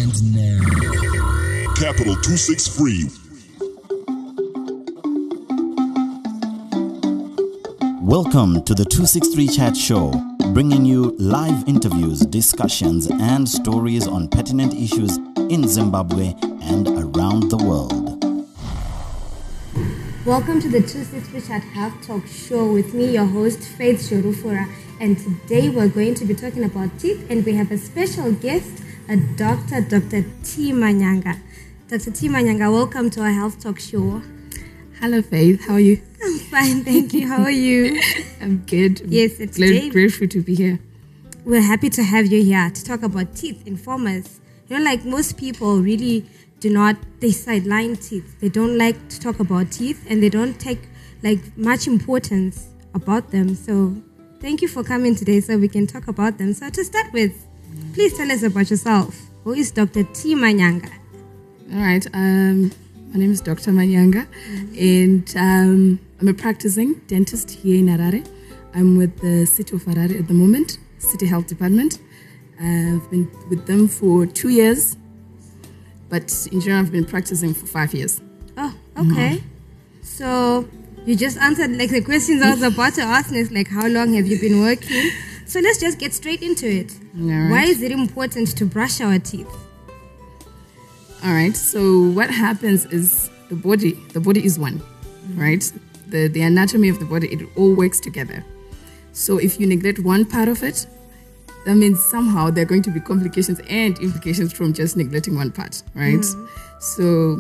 And now, Capital 263. Welcome to the 263 Chat Show, bringing you live interviews, discussions, and stories on pertinent issues in Zimbabwe and around the world. Welcome to the 263 Chat Health Talk Show with me, your host, Faith Shorufura. And today we're going to be talking about teeth, and we have a special guest, a doctor, Dr. T. Manyanga. Dr. T. Manyanga, welcome to our Health Talk Show. Hello, Faith. How are you? I'm fine, thank you. How are you? I'm good. Yes, it's grateful to be here. We're happy to have you here to talk about teeth. Inform us. You know, like most people really they sideline teeth. They don't like to talk about teeth, and they don't take like much importance about them. So thank you for coming today so we can talk about them. So to start with, please tell us about yourself. Who is Dr. T. Manyanga? All right. My name is Dr. Manyanga, and I'm a practicing dentist here in Harare. I'm with the City of Harare at the moment, City Health Department. I've been with them for 2 years, but in general, I've been practicing for 5 years. Oh, okay. So you just answered like the questions I was about to ask. Is like, how long have you been working? So let's just get straight into it. Right. Why is it important to brush our teeth? All right. So what happens is the body is one, right? The anatomy of the body, it all works together. So if you neglect one part of it, that means somehow there are going to be complications and implications from just neglecting one part, right? So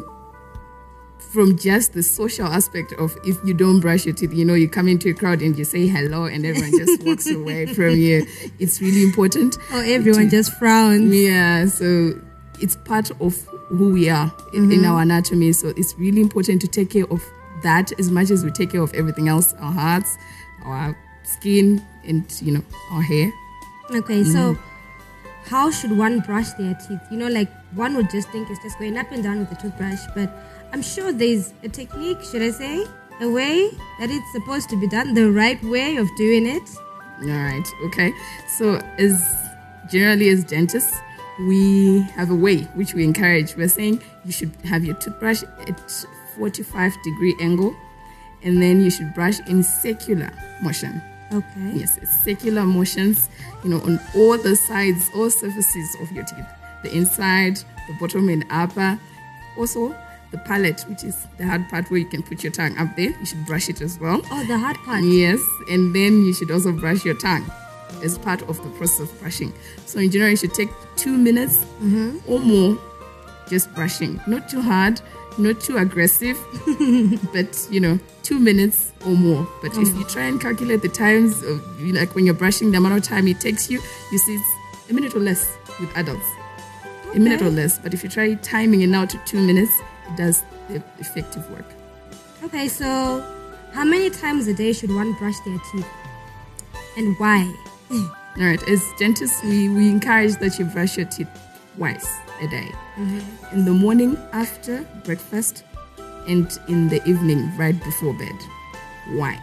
from just the social aspect of if you don't brush your teeth, you come into a crowd and you say hello and everyone just walks away from you. It's really important. Oh, everyone just frowns. Yeah, so it's part of who we are in our anatomy. So it's really important to take care of that as much as we take care of everything else, our hearts, our skin, and, our hair. Okay, so how should one brush their teeth? Like one would just think it's just going up and down with the toothbrush, but I'm sure there's a technique, should I say, a way that it's supposed to be done, the right way of doing it. All right, okay. So generally as dentists, we have a way which we encourage. We're saying you should have your toothbrush at 45-degree angle, and then you should brush in circular motion. Okay. Yes, it's circular motions, on all the sides, all surfaces of your teeth. The inside, the bottom and upper. Also, the palate, which is the hard part where you can put your tongue up there. You should brush it as well. Oh, the hard part. Yes, and then you should also brush your tongue as part of the process of brushing. So in general, you should take 2 minutes or more just brushing. Not too hard, not too aggressive, but 2 minutes or more. But if you try and calculate the times of, like when you're brushing, the amount of time it takes you see it's a minute or less with adults. A minute or less. But if you try timing it now to 2 minutes, it does the effective work. Okay, so how many times a day should one brush their teeth? And why? All right, as dentists, we encourage that you brush your teeth twice a day. In the morning after breakfast and in the evening right before bed. Why?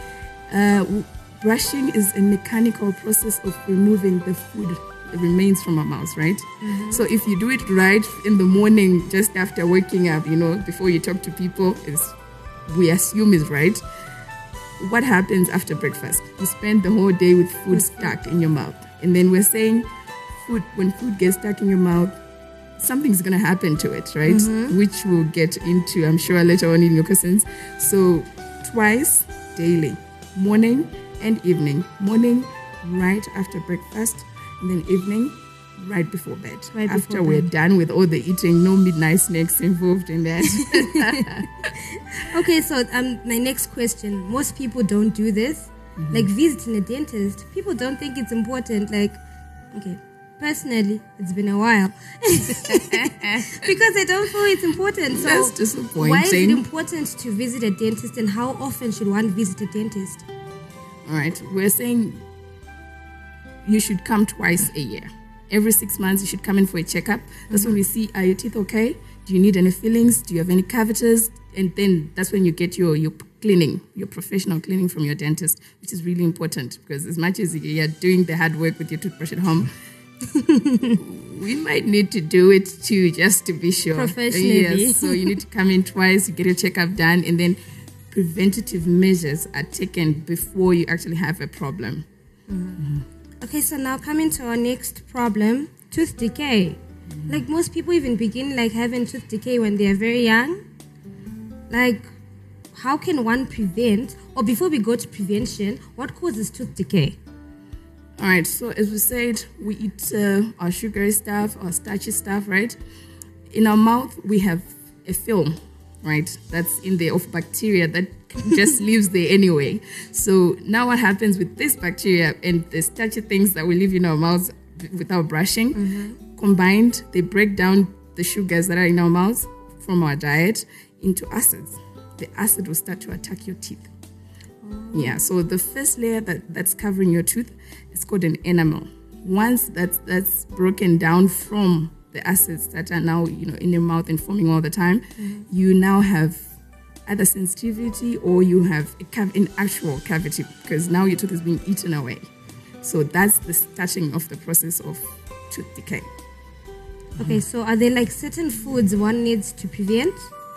Brushing is a mechanical process of removing the food that remains from our mouths, right? So if you do it right in the morning just after waking up, before you talk to people, we assume is right. What happens after breakfast? You spend the whole day with food stuck in your mouth. And then we're saying when food gets stuck in your mouth, something's going to happen to it, right? Which we'll get into, I'm sure, later on in your questions. So twice daily, morning and evening. Morning right after breakfast, and then evening right before bed. After we're done with all the eating, no midnight snacks involved in that. Okay, so my next question. Most people don't do this. Like visiting a dentist, people don't think it's important. Like, okay, personally, it's been a while. Because I don't feel it's important. So that's disappointing. Why is it important to visit a dentist, and how often should one visit a dentist? All right, we're saying you should come twice a year. Every 6 months, you should come in for a checkup. That's when we see, are your teeth okay? Do you need any fillings? Do you have any cavities? And then that's when you get your cleaning, your professional cleaning from your dentist, which is really important because as much as you're doing the hard work with your toothbrush at home, we might need to do it too, just to be sure. Professionally. Yes, so you need to come in twice, you get your checkup done, and then preventative measures are taken before you actually have a problem. Okay, so now coming to our next problem, tooth decay. Like most people even begin like having tooth decay when they are very young. Like, how can one prevent, or before we go to prevention, what causes tooth decay? All right, so as we said, we eat our sugary stuff, our starchy stuff, right? In our mouth, we have a film, right? That's in there of bacteria that just lives there anyway. So now what happens with this bacteria and the starchy things that we leave in our mouths without brushing, combined, they break down the sugars that are in our mouths from our diet into acids. The acid will start to attack your teeth. Yeah, so the first layer that's covering your tooth is called an enamel. Once that's broken down from the acids that are now in your mouth and forming all the time, you now have either sensitivity or you have an actual cavity, because now your tooth is being eaten away. So that's the starting of the process of tooth decay. Okay, so are there like certain foods one needs to prevent?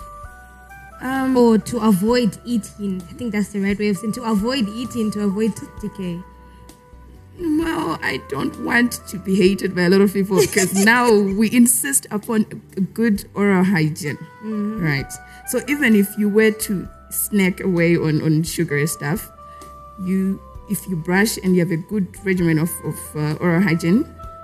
Or to avoid eating? I think that's the right way of saying, to avoid eating, to avoid tooth decay. Well, I don't want to be hated by a lot of people because now we insist upon a good oral hygiene, right? So even if you were to snack away on sugary stuff, if you brush and you have a good regimen of oral hygiene,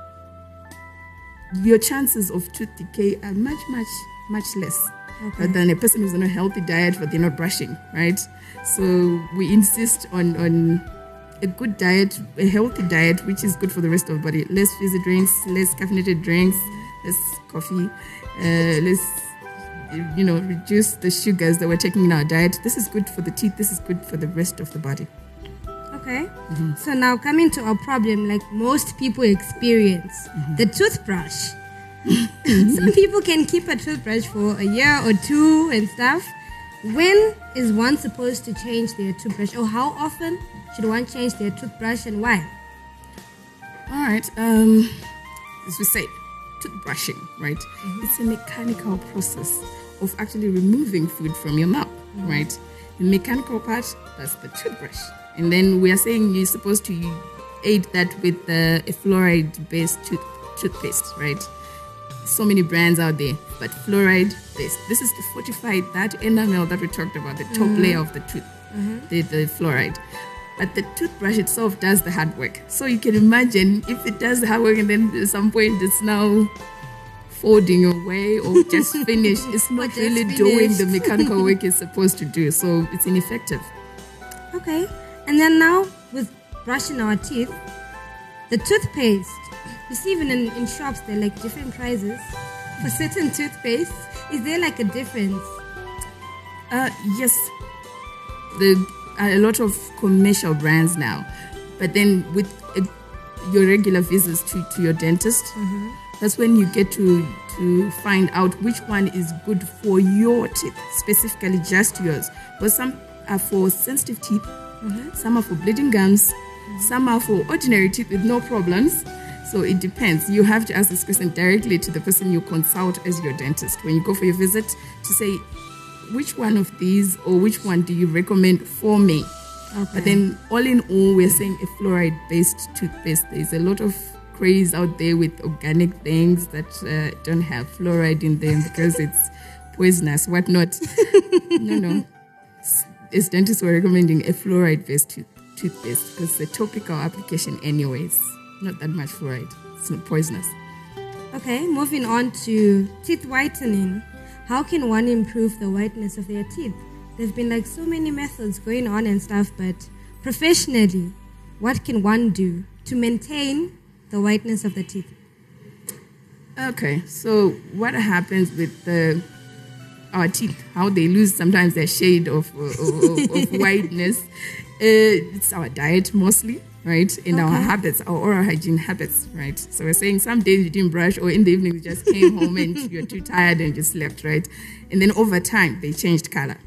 your chances of tooth decay are much, much, much less than a person who's on a healthy diet but they're not brushing, right? So we insist on a good diet, a healthy diet, which is good for the rest of the body. Less fizzy drinks, less caffeinated drinks, less coffee, let's reduce the sugars that we're taking in our diet. This is good for the teeth. This is good for the rest of the body. Okay. So now coming to our problem, like most people experience, the toothbrush. Some people can keep a toothbrush for a year or two and stuff. When is one supposed to change their toothbrush, or how often should one change their toothbrush and why? All right. As we say, toothbrushing, right? It's a mechanical process of actually removing food from your mouth, right? The mechanical part, that's the toothbrush. And then we are saying you're supposed to aid that with a fluoride-based toothpaste, right? So many brands out there, but fluoride-based. This is to fortify that enamel that we talked about, the top layer of the tooth, the fluoride. But the toothbrush itself does the hard work. So you can imagine if it does the hard work and then at some point it's now folding away or just finished, it's not really doing the mechanical work it's supposed to do. So it's ineffective. Okay. And then now with brushing our teeth, the toothpaste, you see even in shops, they're like different prices for certain toothpaste. Is there like a difference? Yes. There are a lot of commercial brands now. But then with your regular visits to your dentist, that's when you get to find out which one is good for your teeth, specifically just yours. But some are for sensitive teeth, some are for bleeding gums, some are for ordinary teeth with no problems. So it depends. You have to ask this question directly to the person you consult as your dentist when you go for your visit, to say, which one of these or which one do you recommend for me? Okay. But then all in all, we're saying a fluoride-based toothpaste. There's a lot of craze out there with organic things that don't have fluoride in them because it's poisonous, whatnot. No. As dentists, we're recommending a fluoride-based toothpaste because the topical application anyways, not that much fluoride. It's not poisonous. Okay, moving on to teeth whitening. How can one improve the whiteness of their teeth? There've been like so many methods going on and stuff, but professionally, what can one do to maintain the whiteness of the teeth? Okay, so what happens with our teeth, how they lose sometimes their shade of whiteness, it's our diet mostly, right? And our habits, our oral hygiene habits, right? So we're saying some days you didn't brush, or in the evening you just came home and you're too tired and just slept, right? And then over time, they changed color.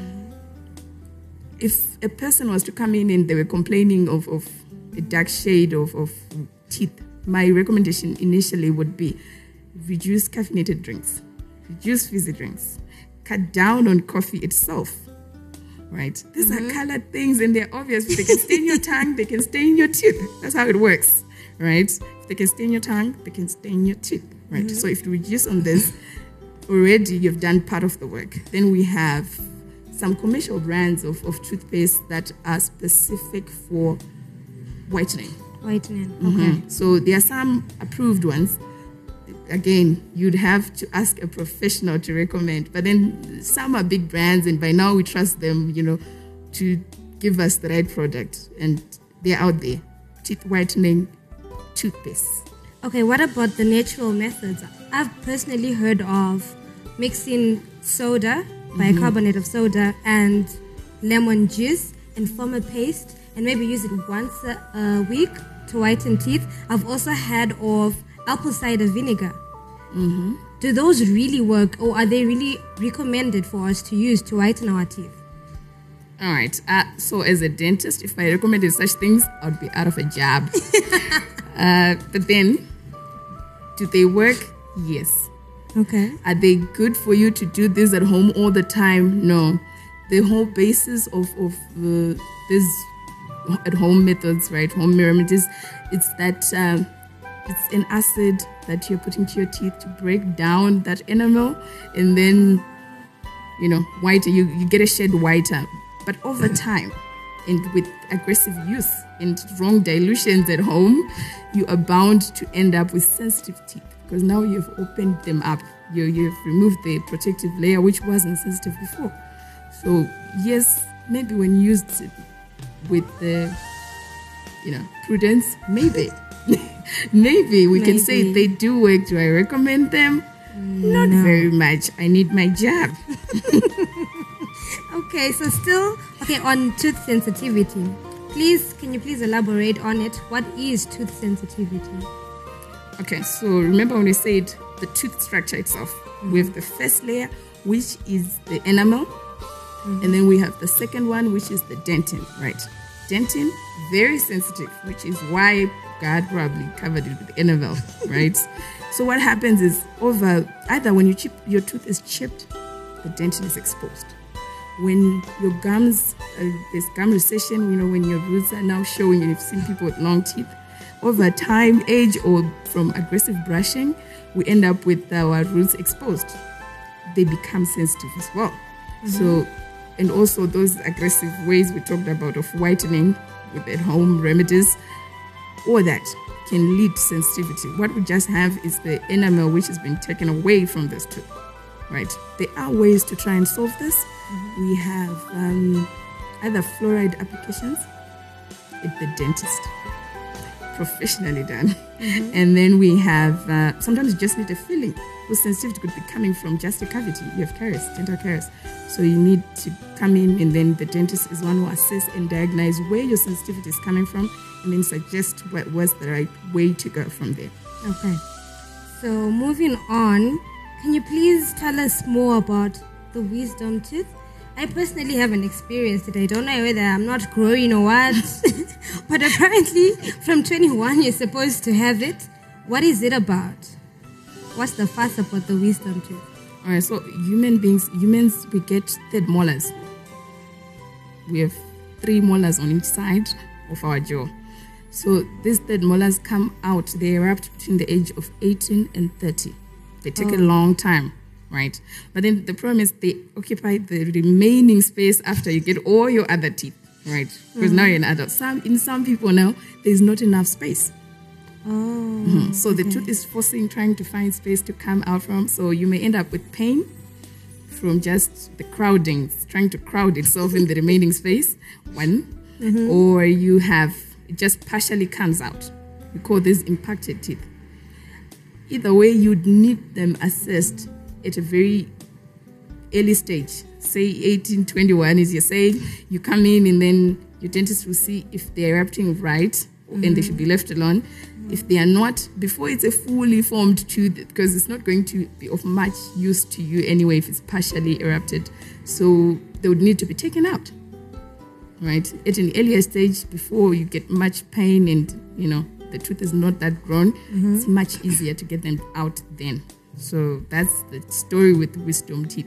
If a person was to come in and they were complaining of a dark shade of teeth my recommendation initially would be reduce caffeinated drinks, reduce fizzy drinks, cut down on coffee itself. Right? These are colored things and they're obvious. They can stain your tongue, they can stain your teeth. That's how it works. Right? If they can stain your tongue, they can stain your teeth. Right? So if you reduce on this, already you've done part of the work. Then we have some commercial brands of toothpaste that are specific for whitening. Whitening. Okay. So there are some approved ones. Again, you'd have to ask a professional to recommend. But then some are big brands, and by now we trust them, to give us the right product. And they're out there. Teeth whitening toothpaste. Okay, what about the natural methods? I've personally heard of mixing soda, bicarbonate of soda, and lemon juice and form a paste and maybe use it once a week to whiten teeth. I've also heard of apple cider vinegar. Do those really work, or are they really recommended for us to use to whiten our teeth? All right. So as a dentist, if I recommended such things, I would be out of a job. But then, do they work? Yes. Okay. Are they good for you to do this at home all the time? No. The whole basis of these at-home methods, right, home remedies, it's that it's an acid that you're putting to your teeth to break down that enamel, and then, whiter. You get a shade whiter. But over time, and with aggressive use and wrong dilutions at home, you are bound to end up with sensitive teeth, because now you've opened them up. You've removed the protective layer, which wasn't sensitive before. So yes, maybe when used with the prudence, maybe maybe we can say they do work. Do I recommend them? Not very much. I need my job. Okay, so on tooth sensitivity, can you please elaborate on it? What is tooth sensitivity? Okay, so remember when we said the tooth structure itself, we have the first layer, which is the enamel, and then we have the second one, which is the dentin, right? Dentin, very sensitive, which is why God probably covered it with enamel, right? So what happens is either when your tooth is chipped, the dentin is exposed. When your gums, there's gum recession, when your roots are now showing, and you've seen people with long teeth, over time, age, or from aggressive brushing, we end up with our roots exposed. They become sensitive as well. So, and also those aggressive ways we talked about of whitening with at-home remedies, all that can lead to sensitivity. What we just have is the enamel, which has been taken away from this tooth, right? There are ways to try and solve this. We have either fluoride applications at the dentist, professionally done. And then we have, sometimes you just need a filling. Whose sensitivity could be coming from just a cavity. You have caries, dental caries. So you need to come in, and then the dentist is one who assess and diagnose where your sensitivity is coming from, and then suggest what was the right way to go from there. Okay. So moving on, can you please tell us more about the wisdom tooth? I personally haven't experienced it. I don't know whether I'm not growing or what. But apparently from 21 you're supposed to have it. What is it about? What's the fuss about the wisdom tooth? All right, so humans, we get third molars. We have 3 molars on each side of our jaw. So these third molars come out, they erupt between the age of 18 and 30. They take a long time, right? But then the problem is they occupy the remaining space after you get all your other teeth, right? Because now you're an adult. In some people now, there's not enough space. So the tooth is trying to find space to come out from. So you may end up with pain from just the crowding, trying to crowd itself in the remaining space, or you have, it just partially comes out. We call this impacted teeth. Either way, you'd need them assessed at a very early stage. Say 18, 21 is you're saying, you come in and then your dentist will see if they're erupting right, and they should be left alone. If they are not, before it's a fully formed tooth, because it's not going to be of much use to you anyway if it's partially erupted. So they would need to be taken out, right? At an earlier stage before you get much pain and, the tooth is not that grown, it's much easier to get them out then. So that's the story with wisdom teeth.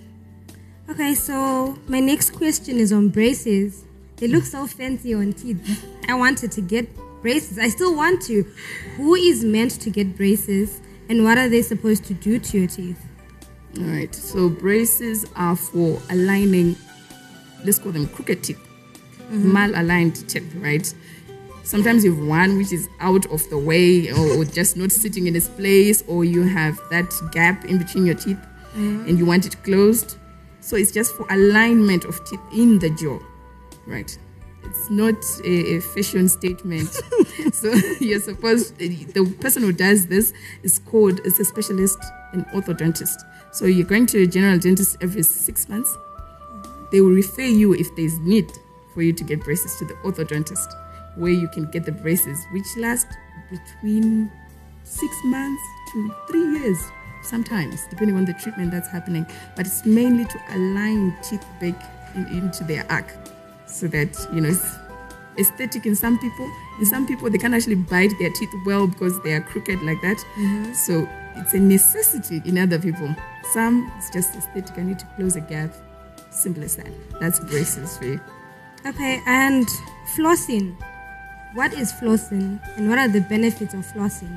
Okay, so my next question is on braces. They look so fancy on teeth. I wanted to get braces. I still want to. Who is meant to get braces, and what are they supposed to do to your teeth? All right, so braces are for aligning, let's call them crooked teeth, mal-aligned teeth, right? Sometimes you have one which is out of the way or just not sitting in its place, or you have that gap in between your teeth and you want it closed. So it's just for alignment of teeth in the jaw, right? It's not a fashion statement. So you're supposed, the person who does this is a specialist, an orthodontist. So you're going to a general dentist every 6 months. They will refer you if there's need for you to get braces to the orthodontist, where you can get the braces, which last between 6 months to 3 years, sometimes, depending on the treatment that's happening. But it's mainly to align teeth back into their arc, so that, you know, it's aesthetic in some people. In some people, they can't actually bite their teeth well because they are crooked like that. So it's a necessity in other people. Some, it's just aesthetic. I need to close a gap. Simple as that. That's braces for you. Okay, and flossing. What is flossing, and what are the benefits of flossing?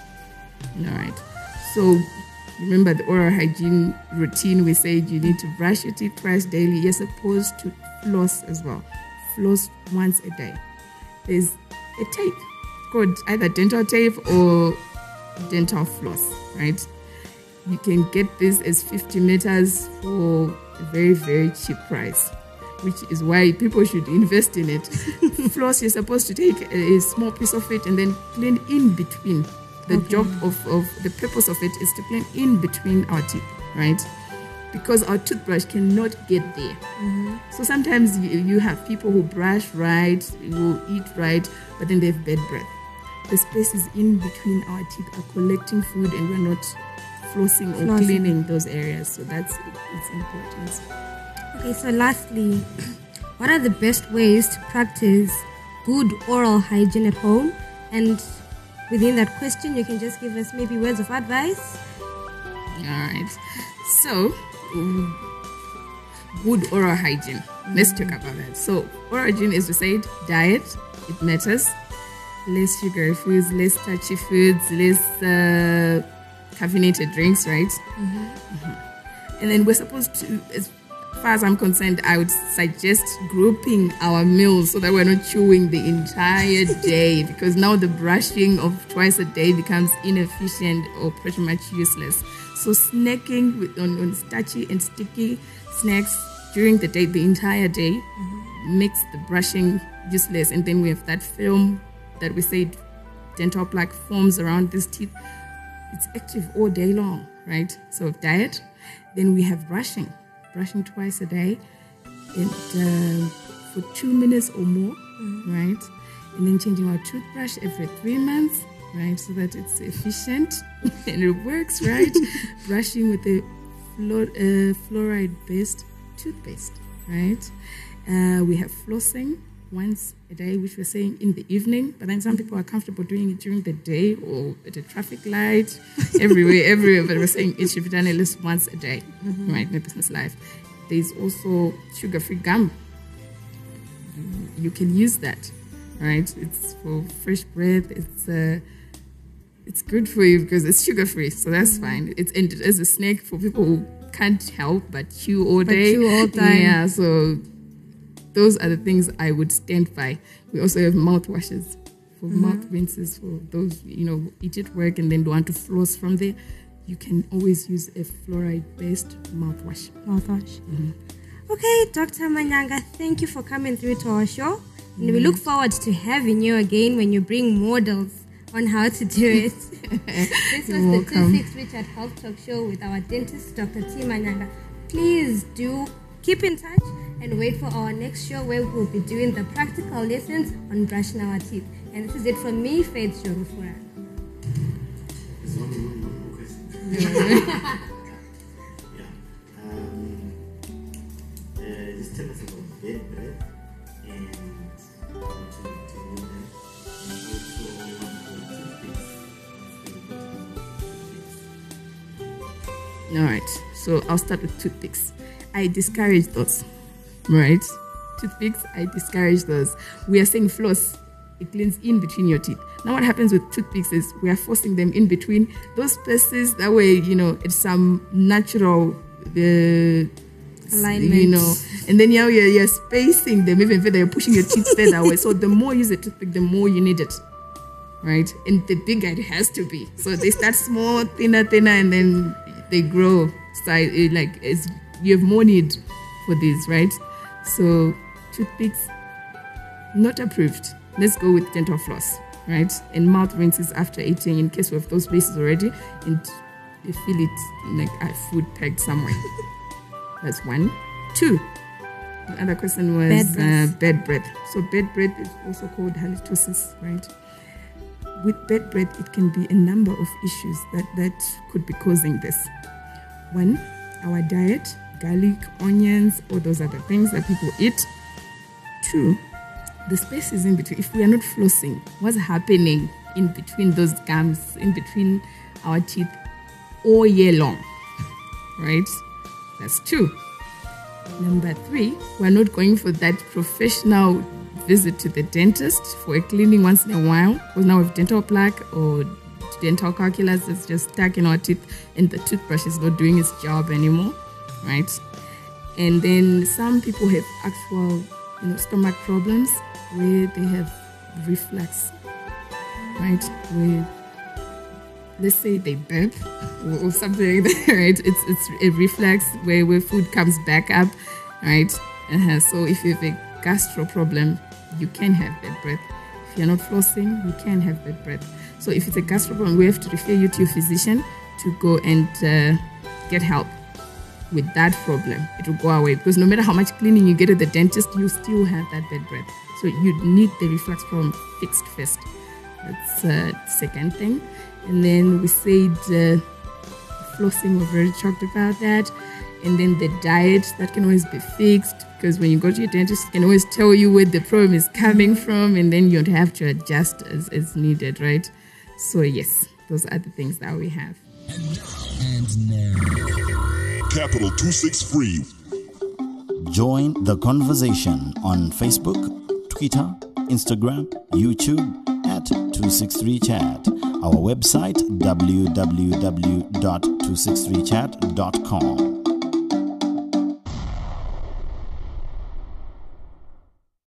All right. So remember the oral hygiene routine. We said you need to brush your teeth twice daily. You're supposed to floss as well. Floss once a day. There's a tape called either dental tape or dental floss, right? You can get this as 50 meters for a very, very cheap price, which is why people should invest in it. Floss, you're supposed to take a small piece of it and then clean in between. The job of the purpose of it is to clean in between our teeth, right? Because our toothbrush cannot get there. So sometimes you have people who brush right, who eat right, but then they have bad breath. The spaces in between our teeth are collecting food, and we're not flossing or cleaning those areas. So that's its importance. Okay, so lastly, what are the best ways to practice good oral hygiene at home? And within that question, you can just give us maybe words of advice. All right. So, good oral hygiene. Let's talk about that. So, oral hygiene, as we said, diet, it matters. Less sugary foods, less starchy foods, less caffeinated drinks, right? And then we're supposed to, as far as I'm concerned, I would suggest grouping our meals so that we're not chewing the entire day, because now the brushing of twice a day becomes inefficient or pretty much useless. So snacking on starchy and sticky snacks during the day, the entire day, makes the brushing useless. And then we have that film that we said dental plaque forms around this teeth. It's active all day long, right? So diet. Then we have brushing twice a day, and for 2 minutes or more, right? And then changing our toothbrush every 3 months, right? So that it's efficient and it works, right? Brushing with a fluoride-based toothpaste, right? We have flossing once a day, which we're saying in the evening, but then some people are comfortable doing it during the day or at a traffic light, everywhere, but we're saying it should be done at least once a day, right, in a business life. There's also sugar-free gum. You can use that, right? It's for fresh breath. It's good for you because it's sugar-free, so that's fine. It's as a snack for people who can't help but chew all day. Chew all time. Yeah, so those are the things I would stand by. We also have mouthwashes for mouth rinses for those, eat at work and then don't want to floss from there. You can always use a fluoride-based mouthwash. Okay, Dr. Manyanga, thank you for coming through to our show. And we look forward to having you again when you bring models on how to do it. This was the 263 Chat Health Talk Show with our dentist, Dr. T. Manyanga. Please do keep in touch and wait for our next show where we'll be doing the practical lessons on brushing our teeth. And this is it from me, Faith Jorufura. Just tell us about bed breath and how to remove them, and also All right. So I'll start with toothpicks. I discourage those. Right? Toothpicks, I discourage those. We are saying floss. It cleans in between your teeth. Now what happens with toothpicks is we are forcing them in between those spaces. That way, it's some natural alignment. And then you're spacing them even further. You're pushing your teeth further away. So the more you use a toothpick, the more you need it. Right? And the bigger it has to be. So they start small, thinner, and then they grow. As you have more need for these, right? So toothpicks, not approved. Let's go with dental floss, right? And mouth rinses after eating in case we have those places already and you feel it like a food pegged somewhere. That's 1. 2. The other question was bed breath. So bed breath is also called halitosis, right? With bed breath, it can be a number of issues that could be causing this. 1, our diet, garlic, onions, all those other things that people eat. 2, the spaces in between. If we are not flossing, what's happening in between those gums, in between our teeth all year long, right? That's 2. Number 3, we're not going for that professional visit to the dentist for a cleaning once in a while, because now we have dental plaque or dental calculus that's just stuck in our teeth and the toothbrush is not doing its job anymore, right? And then some people have actual stomach problems where they have reflux, right? Where, let's say they burp or something like that, right? It's a reflux where food comes back up, right? So if you have a gastro problem, you can have bad breath. If you're not flossing, you can have bad breath. So if it's a gastro problem, we have to refer you to your physician to go and get help with that problem. It will go away, because no matter how much cleaning you get at the dentist, you still have that bad breath. So you need the reflux problem fixed first. That's the second thing. And then we said flossing, we've already talked about that. And then the diet, that can always be fixed, because when you go to your dentist, it can always tell you where the problem is coming from, and then you don't have to adjust as needed, right? So yes, those are the things that we have. And now, Capital 263. Join the conversation on Facebook, Twitter, Instagram, YouTube at 263chat. Our website www.263chat.com.